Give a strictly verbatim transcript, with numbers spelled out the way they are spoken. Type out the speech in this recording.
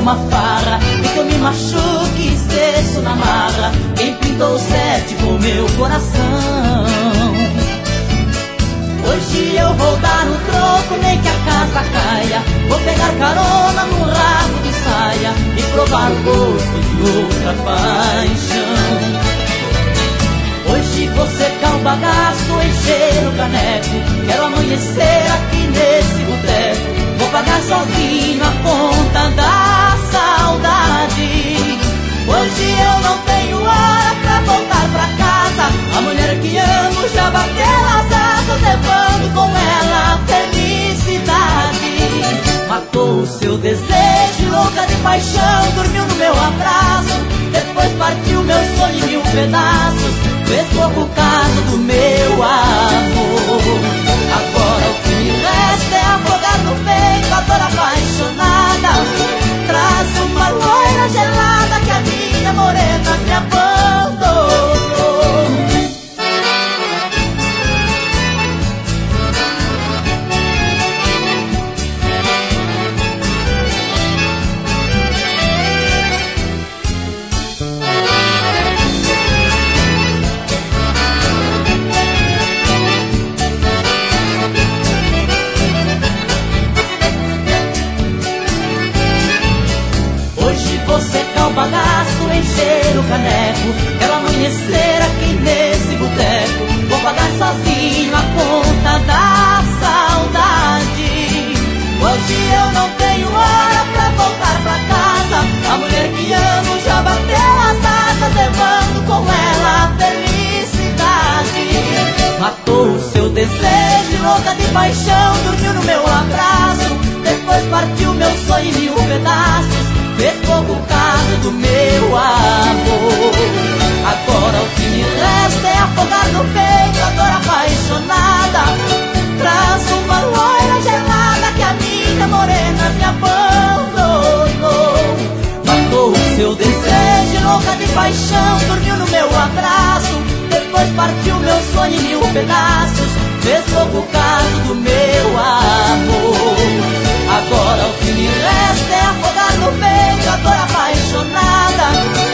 uma farra e que eu me machuque e esqueço na marra quem pintou o sétimo meu coração. Hoje eu vou dar no troco, nem que a casa caia. Vou pegar carona no rabo de saia e provar o gosto de outra paixão. Hoje vou secar o bagaço, encher o caneco. Quero amanhecer aqui nesse boteco. Vou pagar sozinho a conta da saudade. Hoje eu não tenho hora pra voltar pra casa. A mulher que amo já bateu as asas, levando com ela a felicidade. Matou o seu desejo, louca de paixão, dormiu no meu abraço. Depois partiu meu sonho em mil pedaços, fez pouco caso do meu amor. Agora o que me resta é afogar no peito a dor apaixonada. Traz uma loira gelada que a minha morena me abandonou. Vou secar o bagaço, encher o caneco. Quero amanhecer aqui nesse boteco. Vou pagar sozinho a conta da saudade. Hoje eu não tenho hora pra voltar pra casa. A mulher que amo já bateu as asas, levando com ela a felicidade. Matou o seu desejo, louca de paixão, dormiu no meu abraço. Depois partiu meu sonho em mil pedaços, fez pouco caso do meu amor. Agora o que me resta é afogar no peito a dor apaixonada. Traz uma loira gelada que a minha morena me abandonou. Matou o seu desejo, louca de paixão, dormiu no meu abraço. Depois partiu meu sonho em mil pedaços, fez pouco caso do meu amor. Agora o que me resta é afogar no peito a dor apaixonada.